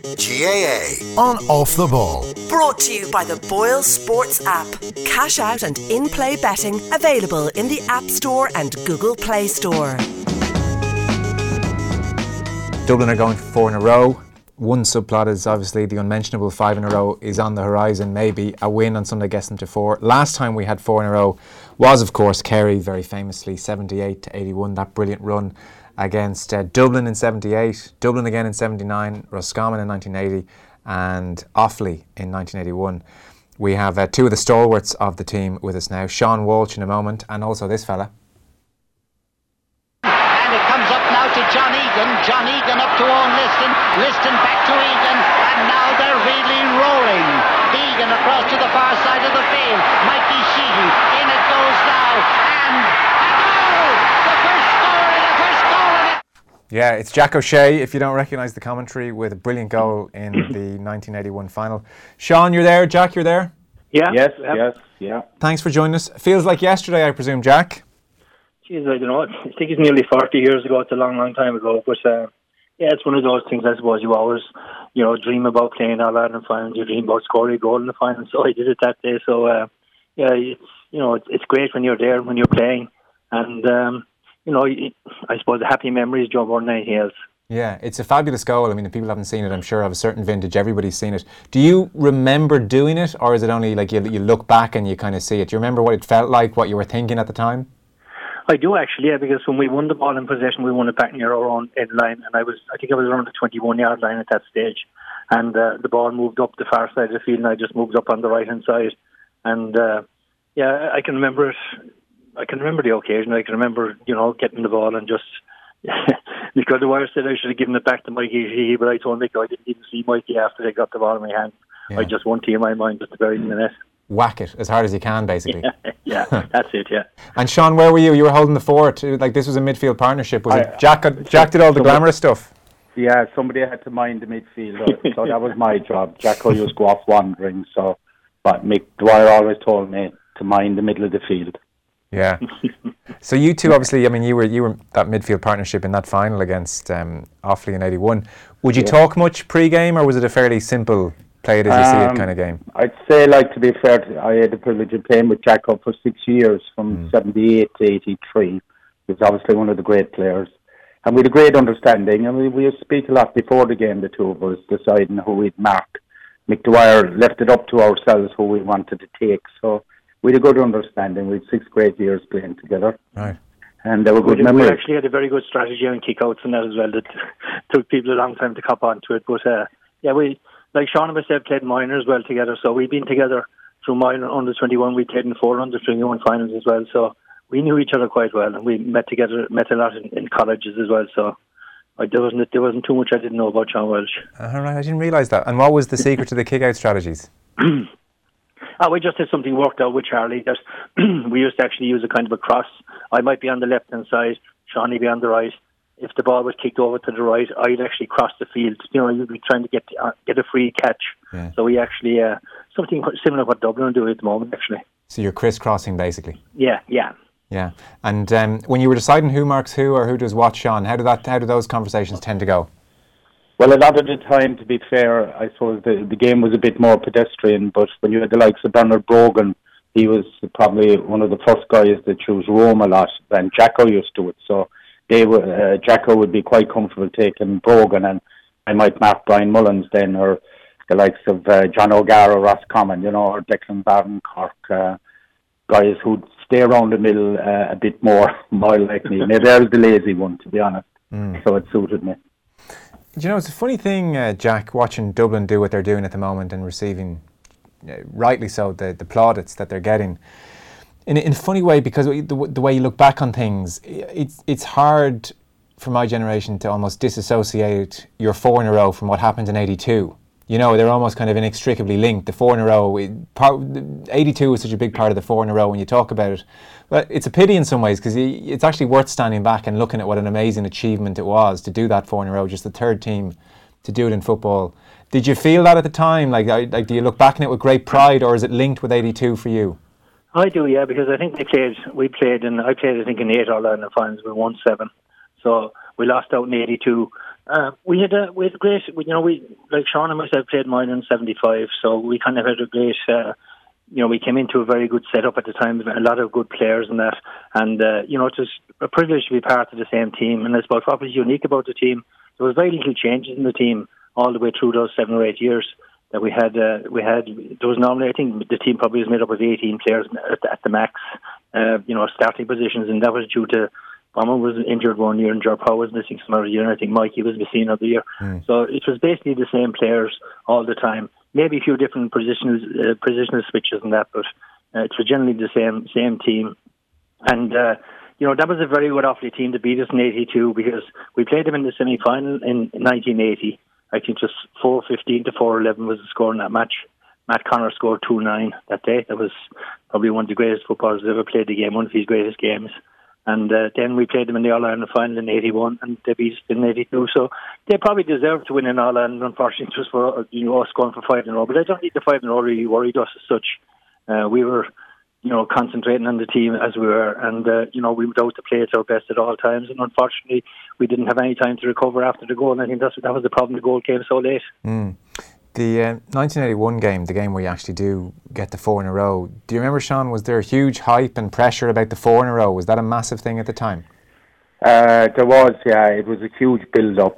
GAA on Off the Ball. Brought to you by the Boyle Sports app. Cash out and in-play betting available in the App Store and Google Play Store. Dublin are going for 4 in a row. One subplot is obviously the unmentionable 5 in a row is on the horizon. Maybe a win on Sunday gets them to 4. Last time we had 4 in a row was, of course, Kerry, very famously 78-81, that brilliant run against Dublin in 78, Dublin again in 79, Roscommon in 1980 and Offaly in 1981. We have two of the stalwarts of the team with us now, Sean Walsh in a moment, and also this fella. And it comes up now to John Egan up to Owen Liston back to Egan, and now they're really rolling. Egan across to the far side of the field, Mikey Sheehy, in it goes now, and a goal! The first score in the first goal of it! Yeah, it's Jack O'Shea, if you don't recognise the commentary, with a brilliant goal in the 1981 final. Sean, you're there. Jack, you're there? Yeah. Yes. Thanks for joining us. Feels like yesterday, I presume, Jack? Jeez, I don't know. I think it's nearly 40 years ago. It's a long, long time ago. But yeah, it's one of those things, I suppose, you always, dream about playing All-Ireland finals. You dream about scoring a goal in the final. So I did it that day. So, yeah, it's great when you're there, when you're playing. And, I suppose the happy memories jump more than anything else. Yeah, it's a fabulous goal. I mean, if people haven't seen it, I'm sure of a certain vintage, everybody's seen it. Do you remember doing it, or is it only like you look back and you kind of see it? Do you remember what it felt like, what you were thinking at the time? I do actually, yeah, because when we won the ball in possession, we won it back near our own end line, and I think I was around the 21-yard line at that stage, and the ball moved up the far side of the field, and I just moved up on the right-hand side, and yeah, I can remember it. I can remember the occasion. I can remember, getting the ball and just because the wire said I should have given it back to Mikey, but I told Nick I didn't even see Mikey after they got the ball in my hand. Yeah. I just wanted in my mind just to bury it in the net. Whack it as hard as you can, basically. Yeah, that's it, yeah. And Sean, where were you? You were holding the fort. Like, this was a midfield partnership. Was it Jack did all the glamorous stuff? Yeah, somebody had to mind the midfield, so that was my job. Jack used to go off wandering, but Mick Dwyer always told me to mind the middle of the field. Yeah. So you two, obviously, I mean, you were that midfield partnership in that final against Offaly in 81. Would you talk much pre-game, or was it a fairly simple play it as you see it kind of game? I'd say, to be fair, I had the privilege of playing with Jack up for 6 years, from 78 to 83. He was obviously one of the great players. And we had a great understanding. And we used to speak a lot before the game, the two of us, deciding who we'd mark. Mick Dwyer left it up to ourselves who we wanted to take. So we had a good understanding. We had 6 great years playing together. Right. And they were good memories. We actually had a very good strategy on kickouts and that as well. That took people a long time to cop onto it. But yeah, we, like Sean and myself, played minor as well together. So we've been together through minor under 21. We played in 4 under 21 finals as well. So we knew each other quite well, and we met a lot in colleges as well. So there wasn't too much I didn't know about Sean Welsh. All right, I didn't realise that. And what was the secret to the kick-out strategies? We just had something worked out with Charlie that we used to actually use a kind of a cross. I might be on the left-hand side, Sean would be on the right. If the ball was kicked over to the right, I'd actually cross the field. You'd be trying to get a free catch. Yeah. So we actually, something similar to what Dublin do at the moment, actually. So you're crisscrossing, basically? Yeah. Yeah. And when you were deciding who marks who or who does what, Sean, how do those conversations tend to go? Well, a lot of the time, to be fair, I suppose the game was a bit more pedestrian, but when you had the likes of Bernard Brogan, he was probably one of the first guys that chose Rome a lot, and Jacko used to it. So Jacko would be quite comfortable taking Brogan, and I might mark Brian Mullins then, or the likes of John O'Gara, Roscommon, or Declan Barron, Cork, guys who'd stay around the middle a bit more like me. Maybe I was the lazy one, to be honest, so it suited me. It's a funny thing, Jack, watching Dublin do what they're doing at the moment and receiving, rightly so, the plaudits that they're getting. In a funny way, because the way you look back on things, it's hard for my generation to almost disassociate your 4 in a row from what happened in 82. They're almost kind of inextricably linked. The 4 in a row, 82 is such a big part of the 4 in a row when you talk about it. But it's a pity in some ways, because it's actually worth standing back and looking at what an amazing achievement it was to do that 4 in a row, just the third team to do it in football. Did you feel that at the time? Like, do you look back on it with great pride, or is it linked with 82 for you? I do, yeah, because I think I played I think in 8 All-Ireland finals, we won 7. So we lost out in 82 We had great. We like Sean and myself played mine in '75, so we kind of had a great. We came into a very good setup at the time, a lot of good players and that, and it was a privilege to be part of the same team. And I suppose what was unique about the team, there was very little changes in the team all the way through those 7 or 8 years that we had. There was normally, I think, the team probably was made up of 18 players at the max, starting positions, and that was due to Bomber was injured 1 year and Ger Powell was missing some other year, and I think Mikey was missing another year. So it was basically the same players all the time. Maybe a few different positional switches and that, but it was generally the same team. And that was a very good Offaly team to beat us in '82 because we played them in the semi-final in 1980. I think just 4-15 to 4-11 was the score in that match. Matt Connor scored 2-9 that day. That was probably one of the greatest footballers who ever played the game, one of his greatest games. And then we played them in the All-Ireland final in '81, and they beat us in '82. So they probably deserved to win in All-Ireland, unfortunately, just for us going for 5 in a row. But I don't think the 5 in a row really worried us as such. We were, concentrating on the team as we were, and we were out to play at our best at all times. And unfortunately, we didn't have any time to recover after the goal. And I think that was the problem. The goal came so late. The 1981 game, the game where you actually do get the 4 in a row, do you remember, Sean, was there huge hype and pressure about the 4 in a row? Was that a massive thing at the time? There was, yeah. It was a huge build-up,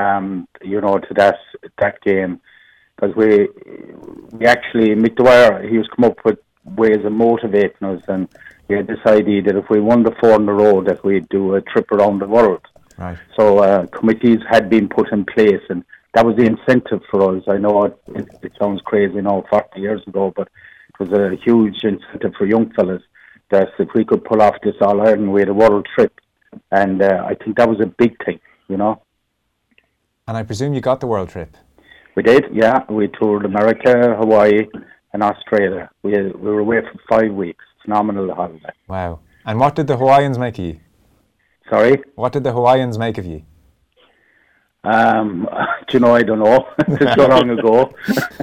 to that game. Because we actually, Mick Dwyer, he was come up with ways of motivating us, and he had this idea that if we won the 4 in a row, that we'd do a trip around the world. Right. So committees had been put in place, and that was the incentive for us. I know it sounds crazy now, 40 years ago, but it was a huge incentive for young fellas that if we could pull off this All-Ireland, we had a world trip. And I think that was a big thing, And I presume you got the world trip? We did, yeah. We toured America, Hawaii and Australia. We were away for 5 weeks. Phenomenal holiday. Wow. And what did the Hawaiians make of you? Sorry? What did the Hawaiians make of you? I don't know. It's so long ago.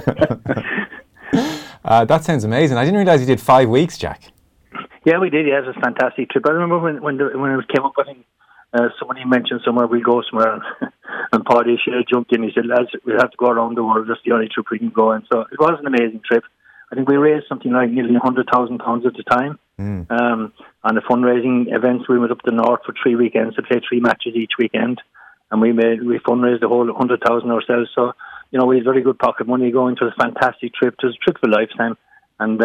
That sounds amazing. I didn't realise you did 5 weeks, Jack. Yeah, we did. Yeah, it was a fantastic trip. I remember when it came up, I think somebody mentioned somewhere we'll go somewhere, and Paddy Shea jumped in. He said, "Lads, we'll have to go around the world. That's the only trip we can go." And so it was an amazing trip. I think we raised something like nearly £100,000 at the time. On the fundraising events, we went up to the north for 3 weekends to play 3 matches each weekend. And we fundraised the whole 100,000 ourselves. So, we had very good pocket money going. It was a fantastic trip. It was a trip of a lifetime. And,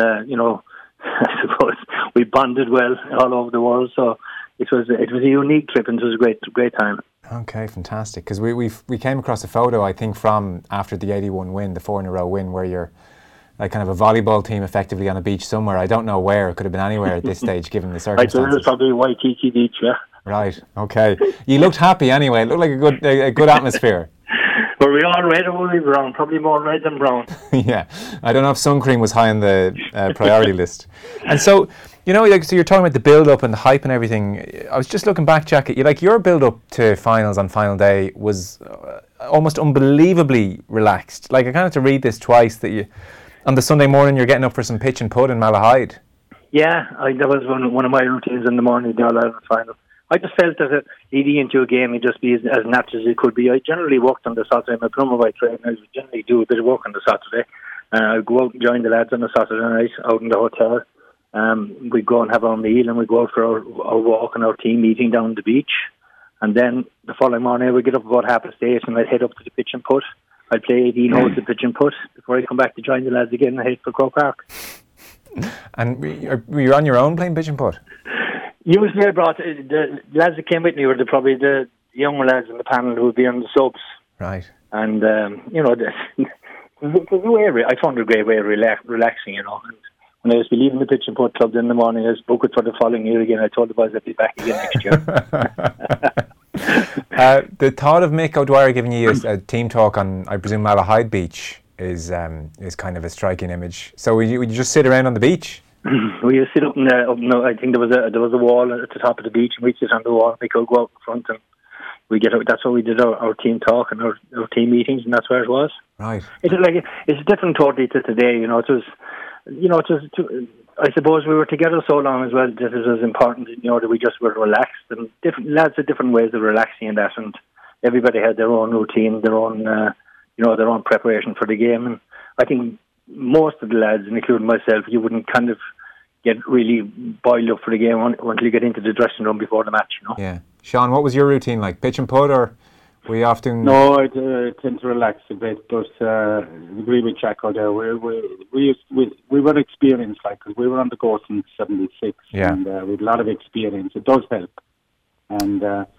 I suppose we bonded well all over the world. So it was a unique trip, and it was a great time. Okay, fantastic. Because we came across a photo, I think, from after the 81 win, the 4 in a row win, where you're like kind of a volleyball team effectively on a beach somewhere. I don't know where. It could have been anywhere at this stage, given the circumstances. I thought it was probably Waikiki Beach, yeah. Right. Okay. You looked happy anyway. It looked like a good atmosphere. Were we all red or were we brown? Probably more red than brown. Yeah. I don't know if sun cream was high on the priority list. And so, so you're talking about the build-up and the hype and everything. I was just looking back, Jack, at your build-up to finals on final day was almost unbelievably relaxed. Like, I kind of had to read this twice, that on the Sunday morning you're getting up for some pitch and putt in Malahide. Yeah, that was one of my routines in the morning, the All-Ireland final. I just felt that leading into a game, it'd just be as natural as it could be. I generally worked on the Saturday. I'm a plumber by trade, and I generally do a bit of work on the Saturday. I'd go out and join the lads on the Saturday night out in the hotel. We'd go and have our meal, and we'd go out for our walk and our team meeting down the beach. And then the following morning, we'd get up about 8:30, and I'd head up to the pitch and putt. I'd play 18 holes at pitch and putt before I'd come back to join the lads again and head for Croke Park. And were you on your own playing pitch and putt? Usually I brought the lads that came with me were probably the younger lads in the panel who would be on the subs. Right. And, there's a way, I found it a great way of relaxing, And when I was leaving the pitch and putt club in the morning, I was booked for the following year again. I told the boys I'd be back again next year. The thought of Mick O'Dwyer giving you a team talk on, I presume, Malahide Beach is kind of a striking image. So would you just sit around on the beach? We used to sit up in I think there was a wall at the top of the beach, and we'd sit on the wall, and we could go out in front, and that's what we did our team talk and our team meetings, and that's where it was. Right. It's different totally to today, It was I suppose we were together so long as well that it was important, that we just were relaxed, and different lads had different ways of relaxing in that, and everybody had their own routine, their own their own preparation for the game. And I think most of the lads, including myself, you wouldn't kind of get really boiled up for the game until you get into the dressing room before the match. Yeah. Sean, what was your routine like? Pitch and putt, or were you often? No, I tend to relax a bit, but I agree with Jack out there. We were experienced, because we were on the go since '76, and we had a lot of experience. It does help, and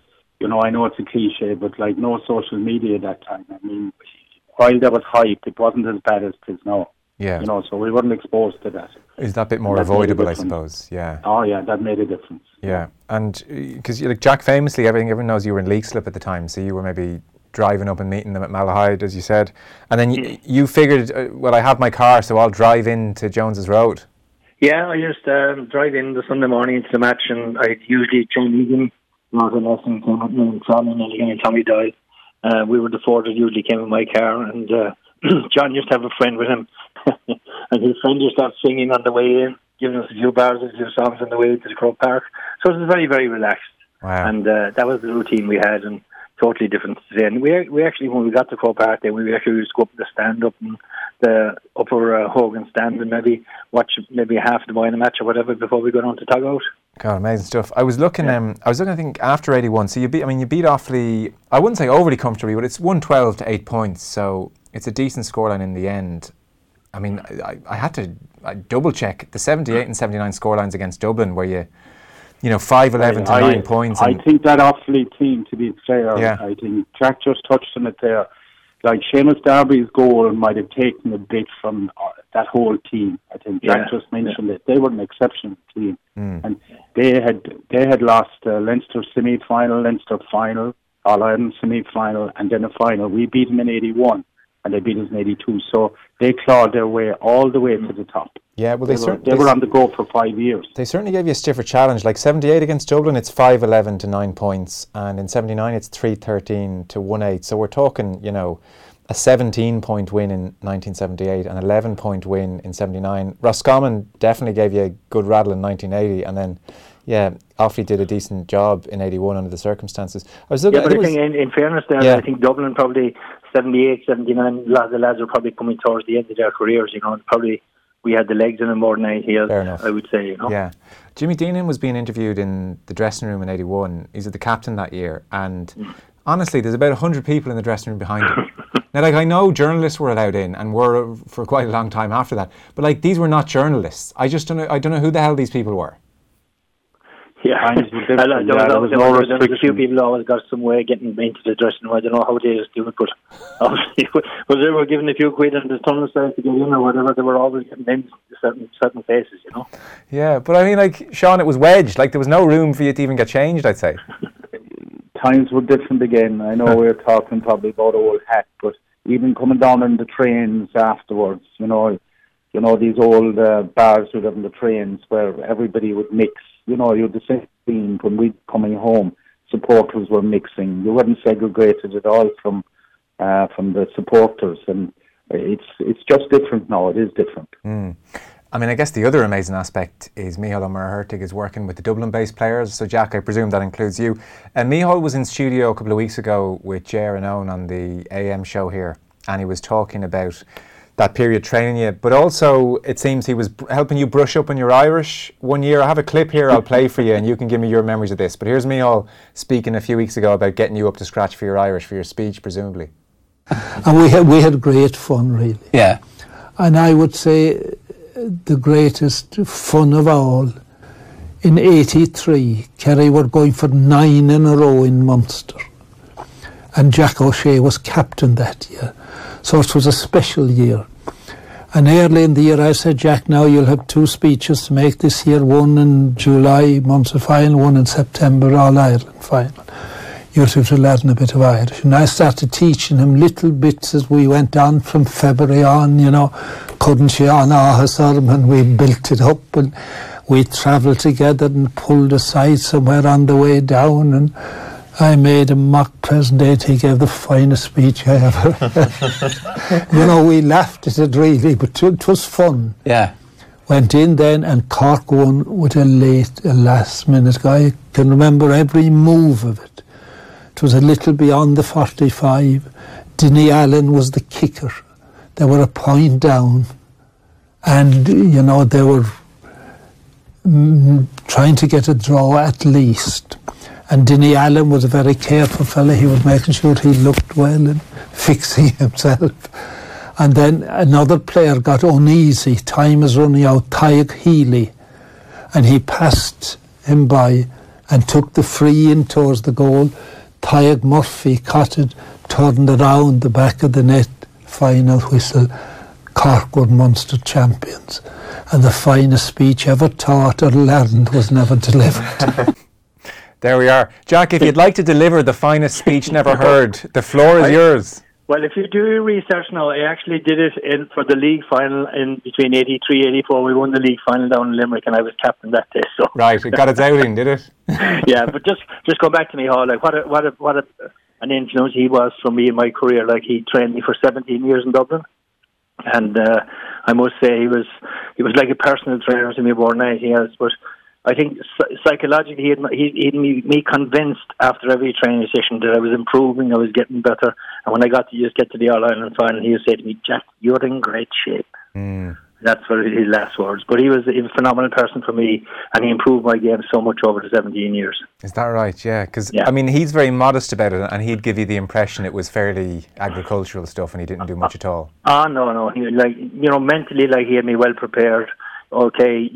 I know it's a cliche, but no social media at that time. I mean, while there was hype, it wasn't as bad as it is now. Yeah. So we weren't exposed to that. Is that a bit more avoidable, I suppose? Yeah. Oh, yeah, that made a difference. Yeah, and because Jack famously, everyone knows you were in Leixlip at the time, so you were maybe driving up and meeting them at Malahide, as you said, and then you figured, I have my car, so I'll drive into Jones's Road. Yeah, I just drive in the Sunday morning into the match, and I usually John Egan, Martin Lesson, came up and Tommy Doyle. We were the four that usually came in my car, and John used to have a friend with him, and his friend just started singing on the way in, giving us a few bars and a few songs on the way to the Croke Park. So it was very, very relaxed. Wow. And that was the routine we had, and totally different today. And we actually, when we got to Croke Park, we actually used to go up to the stand up in the upper Hogan stand and maybe watch half the Moyna match or whatever before we go down to Tugout. God, amazing stuff. I was looking. I think after 81. So you beat awfully. I wouldn't say overly comfortably, but it's 112 to 8 points. So it's a decent scoreline in the end. I mean, I had to double check the 78 and 79 scorelines against Dublin, where you 5-11 to 9 points. I think that Offaly team, to be fair, yeah. I think Jack just touched on it there. Like Seamus Darby's goal might have taken a bit from that whole team. I think Jack just mentioned it. They were an exceptional team, and they had lost Leinster semi-final, Leinster final, All-Ireland semi-final, and then a final. We beat them in 81, and they beat us in 82. So they clawed their way all the way to the top. Yeah, well, they were on the go for 5 years. They certainly gave you a stiffer challenge. Like 78 against Dublin, it's 5-11 to 9 points, and in 79 it's 3-13 to 1-8. So we're talking, a 17-point win in 1978, an 11-point win in 79. Roscommon definitely gave you a good rattle in 1980, and then, Offaly did a decent job in 81 under the circumstances. I think in fairness there, I think Dublin probably 78, 79, the lads were probably coming towards the end of their careers, probably we had the legs in them more than anything else, I would say, Yeah. Jimmy Deanan was being interviewed in the dressing room in 81. He's the captain that year, and honestly, there's about 100 people in the dressing room behind him. Now, I know journalists were allowed in, and were for quite a long time after that, but these were not journalists. I don't know who the hell these people were. Yeah, there was a few people who always got some way getting into the dressing room. I don't know how they just do it, but obviously, when they were given a few quid and the tunnel started to get in or whatever, they were always getting in certain places, Yeah, but I mean, Sean, it was wedged. There was no room for you to even get changed, I'd say. Times were different again. I know we're talking probably about old hat, but even coming down in the trains afterwards, these old bars we'd have in the trains where everybody would mix. You had the same thing when we coming home. Supporters were mixing. You weren't segregated at all from the supporters, and it's just different now. It is different. I mean, I guess the other amazing aspect is Micheál O'Meara-Hurtig is working with the Dublin-based players. So, Jack, I presume that includes you. And Micheál was in studio a couple of weeks ago with Ger and Owen on the AM show here, and he was talking about that period training you, but also it seems he was helping you brush up on your Irish one year. I have a clip here I'll play for you, and you can give me your memories of this. But here's Micheál speaking a few weeks ago about getting you up to scratch for your Irish, for your speech, presumably. And we had great fun, really. Yeah. And I would say the greatest fun of all, in 83, Kerry were going for 9 in a row in Munster. And Jack O'Shea was captain that year. So it was a special year. And early in the year I said, Jack, now you'll have 2 speeches to make this year, one in July, Munster final, one in September, All-Ireland final. You'll have to learn a bit of Irish. And I started teaching him little bits as we went on from February on, couldn't you on Ahasarm, and we built it up, and we travelled together and pulled aside somewhere on the way down, and I made a mock presentation. He gave the finest speech I ever. We laughed at it really, but it was fun. Yeah. Went in then, and Cork won with a last minute guy. I can remember every move of it. It was a little beyond the 45. Dinny Allen was the kicker. They were a point down, and you know they were trying to get a draw at least. And Dinny Allen was a very careful fella. He was making sure he looked well and fixing himself. And then another player got uneasy. Time is running out. Tadhg Healy, and he passed him by and took the free in towards the goal. Tadhg Murphy caught it, turned around the back of the net. Final whistle. Cork were Munster champions, and the finest speech ever taught or learned was never delivered. There we are. Jack, if you'd like to deliver the finest speech never heard, the floor is yours. Well, if you do your research now, I actually did it for the league final in between 83 and 84. We won the league final down in Limerick, and I was captain that day. So right, it got its outing, did it? Yeah, but just go back to me, Hall. Like what an influence he was for me in my career. Like he trained me for 17 years in Dublin, and I must say he was like a personal trainer to me more than anything else. But I think psychologically he had me convinced after every training session that I was improving, I was getting better. And when I got to just get to the All-Ireland final, he would say to me, "Jack, you're in great shape." That's were his last words. But he was a phenomenal person for me, and he improved my game so much over the 17 years. Is that right? Yeah, because I mean, he's very modest about it, and he'd give you the impression it was fairly agricultural stuff, and he didn't do much at all. No. He, mentally, he had me well prepared. Okay,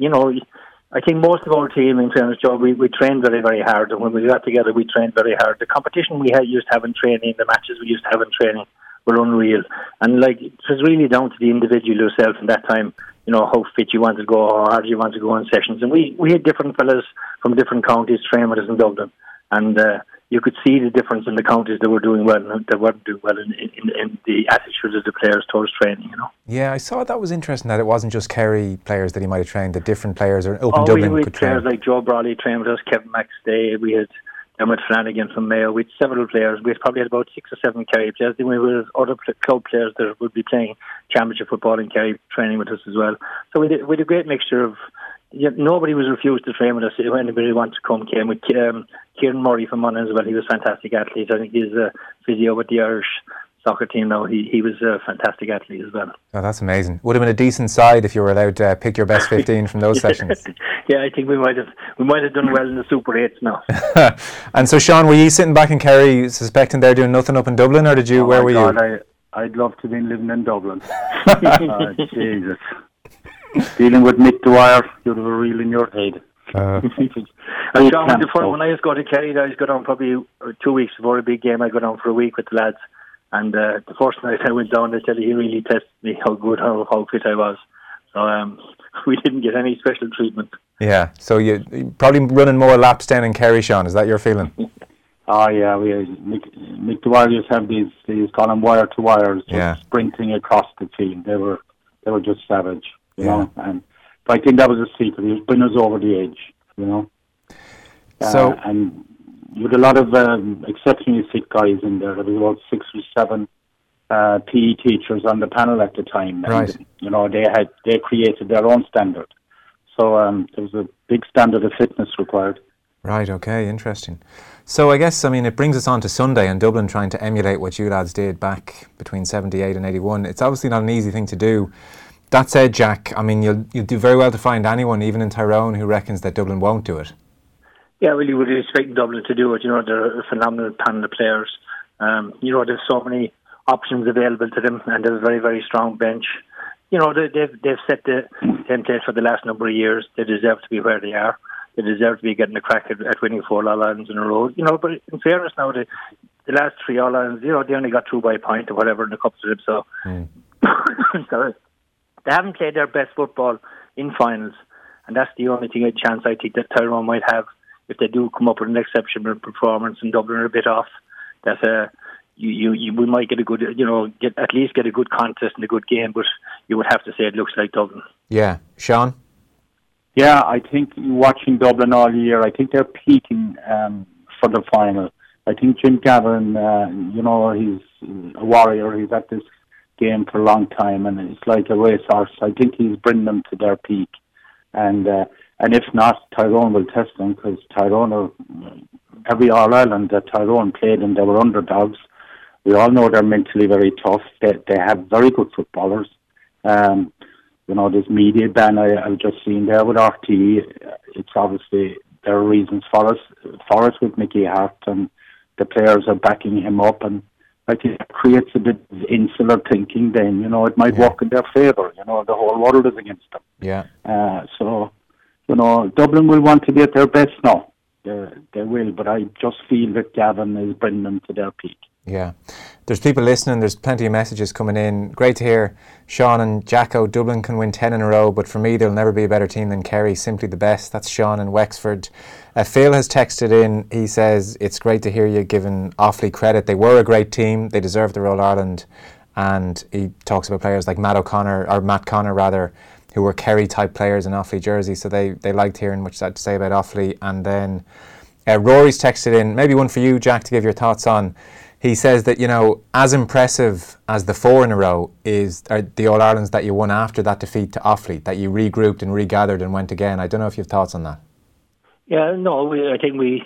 I think most of our team, in fairness, Joe, we trained very, very hard, and when we got together, we trained very hard. The competition we used to have in training, the matches we used to have in training, were unreal. And it was really down to the individual yourself in that time, how fit you wanted to go, how hard you wanted to go on sessions. And we had different fellas from different counties train with us in Dublin. And you could see the difference in the counties that were doing well and that weren't doing well in the attitude of the players towards training, Yeah, I saw that was interesting that it wasn't just Kerry players that he might have trained, the different players or Open Dublin we could train. Players train. like Joe Brawley trained with us, Kevin McStay, we had Dermot Flanagan from Mayo, we had several players. We probably had about 6 or 7 Kerry players. Then we had other club players that would be playing championship football in Kerry training with us as well. So we had a great mixture of. Nobody was refused to train with us. Anybody wanted to come came. With Kieran Murray from Monaghan as well. He was a fantastic athlete. I think he's a physio with the Irish soccer team now. He was a fantastic athlete as well. Oh, that's amazing. Would have been a decent side if you were allowed to pick your best 15 from those sessions. Yeah, I think we might have done well in the Super 8s now. And so, Sean, were you sitting back in Kerry suspecting they're doing nothing up in Dublin, or did you? Where were you? I'd love to be living in Dublin. Jesus. Dealing with Mick Dwyer, you'd have a reel in your head. And Sean, when I used to go to Kerry, I used to go down probably 2 weeks before a big game. I go down for a week with the lads. And the first night I went down, they said he really tested me how good, how fit I was. So we didn't get any special treatment. Yeah, so you're probably running more laps down in Kerry, Sean. Is that your feeling? Oh yeah, Mick Dwyer used to have these call them wire to wires, sprinting across the field. They were just savage. You know, and but I think that was a secret. He was bringing us over the edge, So, and you had a lot of exceptionally fit guys in there. There was about 6 or 7 PE teachers on the panel at the time. Right. And, they created their own standard. So there was a big standard of fitness required. Right. Okay. Interesting. So I guess it brings us on to Sunday and Dublin trying to emulate what you lads did back between 78 and 81. It's obviously not an easy thing to do. That said, Jack, you'll do very well to find anyone, even in Tyrone, who reckons that Dublin won't do it. Yeah, well, you would expect Dublin to do it. They're a phenomenal panel of players. There's so many options available to them, and they're a very, very strong bench. They've set the template for the last number of years. They deserve to be where they are. They deserve to be getting a crack at winning 4 All-Irelands in a row. But in fairness now, the last 3 All-Irelands, they only got through by a point or whatever in the cups of them. So, sorry. They haven't played their best football in finals, and that's the only chance I think that Tyrone might have if they do come up with an exceptional performance and Dublin are a bit off. That we might get a good, at least get a good contest and a good game, but you would have to say it looks like Dublin. Yeah, Sean. Yeah, I think watching Dublin all year, I think they're peaking for the final. I think Jim Gavin, he's a warrior. He's at this game for a long time, and it's like a racehorse. I think he's bringing them to their peak, and if not, Tyrone will test them, because Tyrone are every All-Ireland that Tyrone played and they were underdogs. We all know they're mentally very tough. They have very good footballers. This media ban I've just seen there with RTE, it's obviously there are reasons for us with Mickey Hart, and the players are backing him up, and I think it creates a bit of insular thinking then, it might work in their favour, the whole world is against them. Yeah. Dublin will want to be at their best now. They will, but I just feel that Gavin is bringing them to their peak. Yeah. There's people listening, there's plenty of messages coming in. Great to hear Sean and Jacko. Dublin can win 10 in a row, but for me there'll never be a better team than Kerry, simply the best. That's Sean in Wexford. Phil has texted in, he says, it's great to hear you giving Offaly credit. They were a great team, they deserved the All-Ireland, and he talks about players like Matt Connor, who were Kerry type players in Offaly jersey, so they liked hearing what you had to say about Offaly. And then Rory's texted in, maybe one for you, Jack, to give your thoughts on. He says that, as impressive as the 4 in a row are the All-Irelands that you won after that defeat to Offaly, that you regrouped and regathered and went again. I don't know if you have thoughts on that. Yeah, no, I think we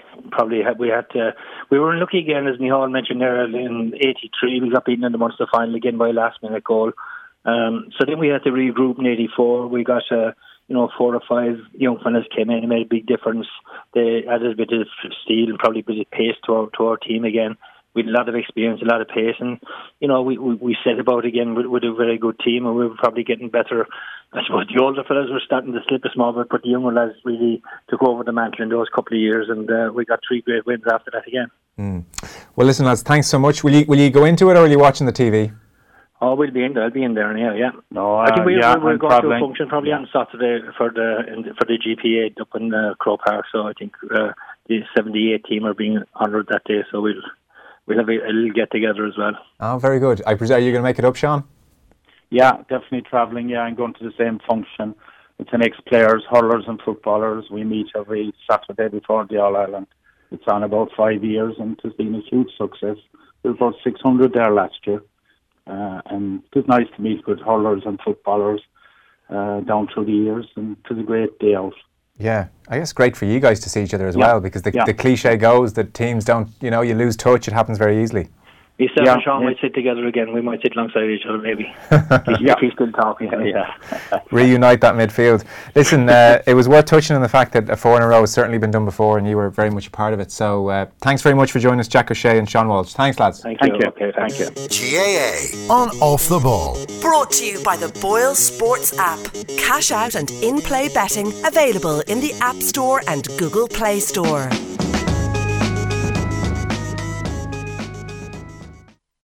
were unlucky again, as Micheál mentioned there, in 83. We got beaten in the Munster final again by a last-minute goal. So then we had to regroup in 84. We got 4 or 5 young fellas came in and made a big difference. They added a bit of steel and probably a bit of pace to our team again. We had a lot of experience, a lot of pace, and we set about again with a very good team, and we were probably getting better. I suppose the older fellas were starting to slip a small bit, but the younger lads really took over the mantle in those couple of years, and we got 3 great wins after that again. Well, listen, lads, thanks so much. Will you go into it, or are you watching the TV? Oh, we'll be in there. I'll be in there now. Yeah. No, I think we're going to a function probably on Saturday for the GPA up in Croke Park. So I think the 78 team are being honoured that day. So we'll have a little get together as well. Oh, very good. I presume, are you going to make it up, Sean? Yeah, definitely travelling. Yeah, I'm going to the same function. It's an ex-players, hurlers and footballers. We meet every Saturday before the All-Ireland. It's on about 5 years, and it's been a huge success. There were about 600 there last year. And it was nice to meet good hurlers and footballers down through the years, and it was a great day out. Yeah, I guess great for you guys to see each other as well, because the cliche goes that teams don't, you lose touch, it happens very easily. Yourself and Sean might sit together again. We might sit alongside each other, maybe. If he's still talking. Reunite that midfield. Listen, it was worth touching on the fact that a 4 in a row has certainly been done before, and you were very much a part of it. So thanks very much for joining us, Jack O'Shea and Sean Walsh. Thanks, lads. Thank you. Okay, thank you. GAA on Off the Ball. Brought to you by the Boyle Sports app. Cash out and in-play betting available in the App Store and Google Play Store.